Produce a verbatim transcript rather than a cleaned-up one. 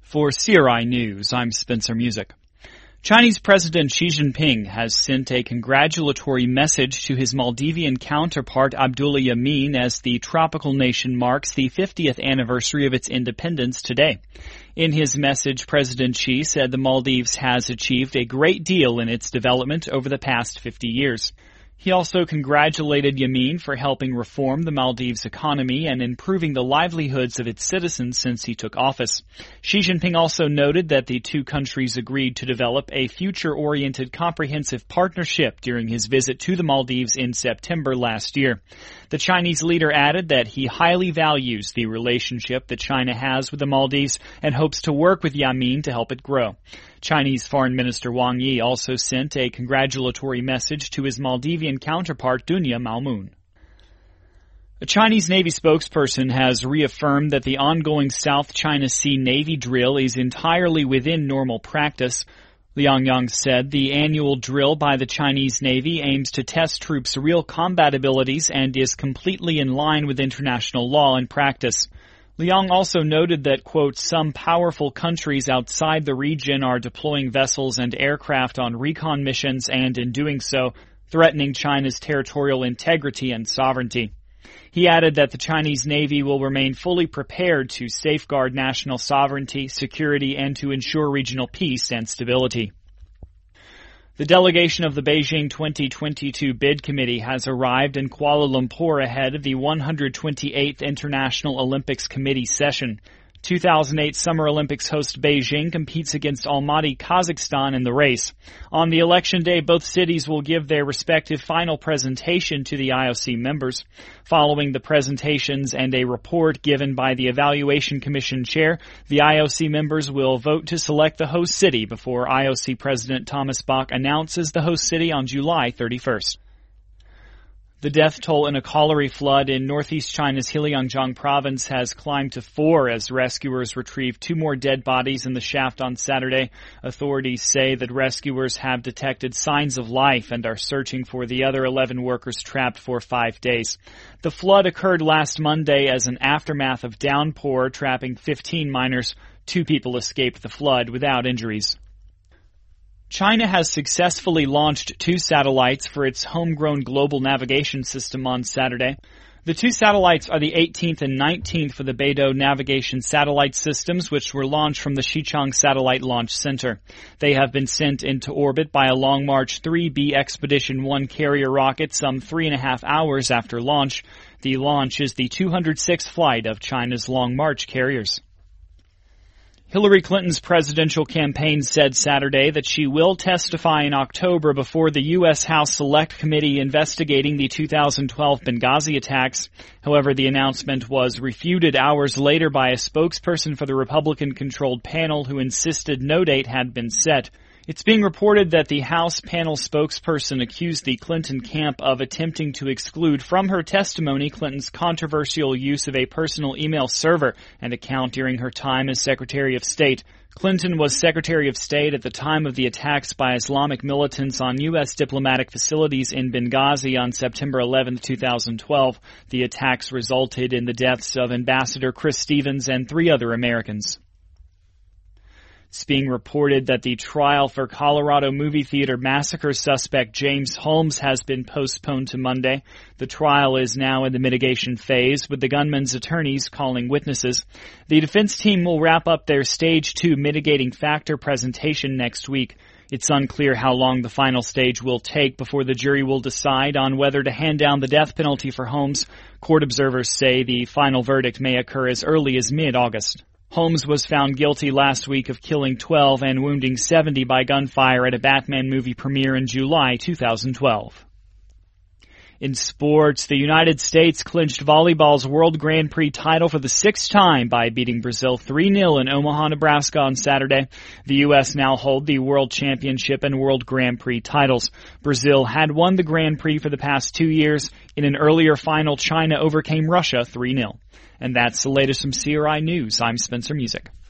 For C R I News, I'm Spencer Music. Chinese President Xi Jinping has sent a congratulatory message to his Maldivian counterpart Abdullah Yameen as the tropical nation marks the fiftieth anniversary of its independence today. In his message, President Xi said the Maldives has achieved a great deal in its development over the past fifty years. He also congratulated Yameen for helping reform the Maldives economy and improving the livelihoods of its citizens since he took office. Xi Jinping also noted that the two countries agreed to develop a future-oriented comprehensive partnership during his visit to the Maldives in September last year. The Chinese leader added that he highly values the relationship that China has with the Maldives and hopes to work with Yameen to help it grow. Chinese Foreign Minister Wang Yi also sent a congratulatory message to his Maldivian counterpart Dunya Maomun. A Chinese Navy spokesperson has reaffirmed that the ongoing South China Sea Navy drill is entirely within normal practice. Liang Yang said the annual drill by the Chinese Navy aims to test troops' real combat abilities and is completely in line with international law and practice. Liang also noted that, quote, some powerful countries outside the region are deploying vessels and aircraft on recon missions and, in doing so, threatening China's territorial integrity and sovereignty. He added that the Chinese Navy will remain fully prepared to safeguard national sovereignty, security, and to ensure regional peace and stability. The delegation of the Beijing twenty twenty-two Bid Committee has arrived in Kuala Lumpur ahead of the one hundred twenty-eighth International Olympics Committee session. two thousand eight Summer Olympics host Beijing competes against Almaty, Kazakhstan in the race. On the election day, both cities will give their respective final presentation to the I O C members. Following the presentations and a report given by the Evaluation Commission chair, the I O C members will vote to select the host city before I O C President Thomas Bach announces the host city on July thirty-first. The death toll in a colliery flood in northeast China's Heiliangjiang province has climbed to four as rescuers retrieved two more dead bodies in the shaft on Saturday. Authorities say that rescuers have detected signs of life and are searching for the other eleven workers trapped for five days. The flood occurred last Monday as an aftermath of downpour, trapping fifteen miners. Two people escaped the flood without injuries. China has successfully launched two satellites for its homegrown global navigation system on Saturday. The two satellites are the eighteenth and nineteenth for the Beidou navigation satellite systems, which were launched from the Xichang Satellite Launch Center. They have been sent into orbit by a Long March three B Expedition one carrier rocket some three and a half hours after launch. The launch is the two hundred sixth flight of China's Long March carriers. Hillary Clinton's presidential campaign said Saturday that she will testify in October before the U S House Select Committee investigating the two thousand twelve Benghazi attacks. However, the announcement was refuted hours later by a spokesperson for the Republican-controlled panel who insisted no date had been set. It's being reported that the House panel spokesperson accused the Clinton camp of attempting to exclude from her testimony Clinton's controversial use of a personal email server and account during her time as Secretary of State. Clinton was Secretary of State at the time of the attacks by Islamic militants on U S diplomatic facilities in Benghazi on September eleventh, two thousand twelve. The attacks resulted in the deaths of Ambassador Chris Stevens and three other Americans. It's being reported that the trial for Colorado movie theater massacre suspect James Holmes has been postponed to Monday. The trial is now in the mitigation phase, with the gunman's attorneys calling witnesses. The defense team will wrap up their Stage two mitigating factor presentation next week. It's unclear how long the final stage will take before the jury will decide on whether to hand down the death penalty for Holmes. Court observers say the final verdict may occur as early as mid-August. Holmes was found guilty last week of killing twelve and wounding seventy by gunfire at a Batman movie premiere in July two thousand twelve. In sports, the United States clinched volleyball's World Grand Prix title for the sixth time by beating Brazil three nil in Omaha, Nebraska on Saturday. The U S now hold the World Championship and World Grand Prix titles. Brazil had won the Grand Prix for the past two years. In an earlier final, China overcame Russia three nil. And that's the latest from C R I News. I'm Spencer Music.